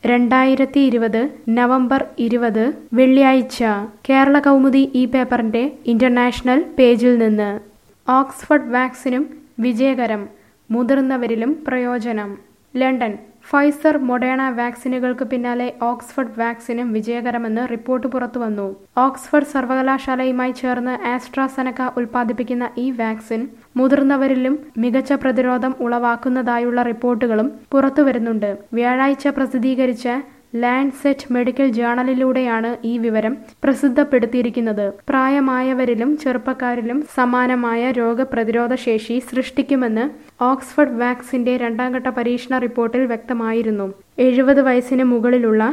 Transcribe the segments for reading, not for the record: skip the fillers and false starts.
2020 November 20 വെള്ളിയാഴ്ച കേരള കൗമുദി ഈ പേപ്പറിന്റെ ഇന്റർനാഷണൽ പേജിൽ നിന്ന് ഓക്സ്ഫോർഡ് വാക്സിനും വിജയകരം മുതിർന്നവരിലും പ്രയോജനം ലണ്ടൻ ഫൈസർ മൊഡേണ വാക്സിനുകൾക്ക് പിന്നാലെ ഓക്സ്ഫോർഡ് വാക്സിനും വിജയകരമെന്ന് റിപ്പോർട്ട് പുറത്തുവന്നു. ഓക്സ്ഫോർഡ് സർവകലാശാലയുമായി ചേർന്ന് ആസ്ട്രാസെനക ഉൽപ്പാദിപ്പിക്കുന്ന ഈ വാക്സിൻ മുതിർന്നവരിലും മികച്ച പ്രതിരോധം ഉളവാക്കുന്നതായുള്ള റിപ്പോർട്ടുകളും പുറത്തുവരുന്നുണ്ട്. വ്യാഴാഴ്ച പ്രസിദ്ധീകരിച്ച ലാൻസെറ്റ് മെഡിക്കൽ ജേണലിലൂടെയാണ് ഈ വിവരം പ്രസിദ്ധപ്പെടുത്തിയിരിക്കുന്നത്. പ്രായമായവരിലും ചെറുപ്പക്കാരിലും സമാനമായ രോഗപ്രതിരോധ ശേഷി സൃഷ്ടിക്കുമെന്ന് ഓക്സ്ഫോർഡ് വാക്സിന്റെ രണ്ടാംഘട്ട പരീക്ഷണ റിപ്പോർട്ടിൽ വ്യക്തമായിരുന്നു. 70 വയസ്സിന് മുകളിലുള്ള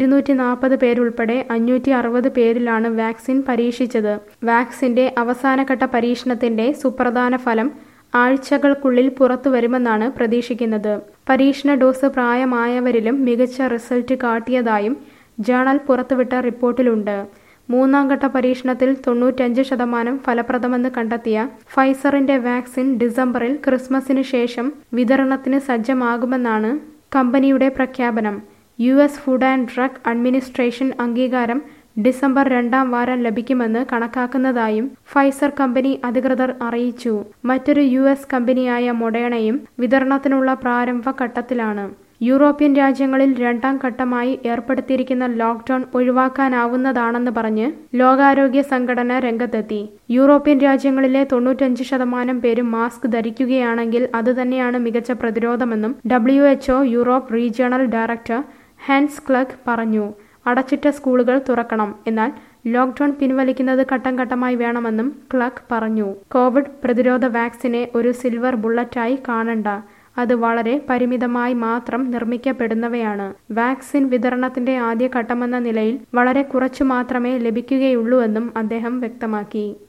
240 പേരുൾപ്പെടെ 560 പേരിലാണ് വാക്സിൻ പരീക്ഷിച്ചത്. വാക്സിന്റെ അവസാനഘട്ട പരീക്ഷണത്തിന്റെ സുപ്രധാന ഫലം ആഴ്ചകൾക്കുള്ളിൽ പുറത്തുവരുമെന്നാണ് പ്രതീക്ഷിക്കുന്നത്. പരീക്ഷണ ഡോസ് പ്രായമായവരിലും മികച്ച റിസൾട്ട് കാട്ടിയതായും ജേണൽ പുറത്തുവിട്ട റിപ്പോർട്ടിലുണ്ട്. മൂന്നാംഘട്ട പരീക്ഷണത്തിൽ 95% ഫലപ്രദമെന്ന് കണ്ടെത്തിയ ഫൈസറിന്റെ വാക്സിൻ ഡിസംബറിൽ ക്രിസ്മസിന് ശേഷം വിതരണത്തിന് സജ്ജമാകുമെന്നാണ് കമ്പനിയുടെ പ്രഖ്യാപനം. US Food and Drug Administration അംഗീകാരം ഡിസംബർ 2ാം വാരം ലഭിക്കുമെന്ന് കണക്കാക്കുന്നതായും ഫൈസർ കമ്പനി അധികൃതർ അറിയിച്ചു. മറ്റൊരു US കമ്പനിയായ മൊഡേണയും വിതരണത്തിനുള്ള പ്രാരംഭ ഘട്ടത്തിലാണ്. യൂറോപ്യൻ രാജ്യങ്ങളിൽ രണ്ടാം ഘട്ടമായി ഏർപ്പെടുത്തിയിരിക്കുന്ന ലോക്ക്ഡൌൺ ഒഴിവാക്കാനാവുന്നതാണെന്ന് പറഞ്ഞ് ലോകാരോഗ്യ സംഘടന രംഗത്തെത്തി. യൂറോപ്യൻ രാജ്യങ്ങളിലെ 95% പേരും മാസ്ക് ധരിക്കുകയാണെങ്കിൽ അതുതന്നെയാണ് മികച്ച പ്രതിരോധമെന്നും WHO Europe regional director Hans Kluge പറഞ്ഞു. അടച്ചിട്ട സ്കൂളുകൾ തുറക്കണം, എന്നാൽ ലോക്ക്ഡൌൺ പിൻവലിക്കുന്നത് ഘട്ടം ഘട്ടമായി വേണമെന്നും ക്ലഗ് പറഞ്ഞു. കോവിഡ് പ്രതിരോധ വാക്സിനെ ഒരു സിൽവർ ബുള്ളറ്റായി കാണണ്ട, അത് വളരെ പരിമിതമായി മാത്രം നിർമ്മിക്കപ്പെടുന്നവയാണ്. വാക്സിൻ വിതരണത്തിന്റെ ആദ്യ ഘട്ടമെന്ന നിലയിൽ വളരെ കുറച്ചു മാത്രമേ ലഭിക്കുകയുള്ളൂവെന്നും അദ്ദേഹം വ്യക്തമാക്കി.